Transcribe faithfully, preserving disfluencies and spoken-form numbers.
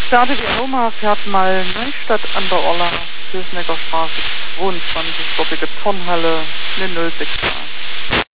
Beate, die Oma fährt mal Neustadt an der Orla, Hösnecker Straße zweiundzwanzig, dortige Turnhalle, eine null sechs.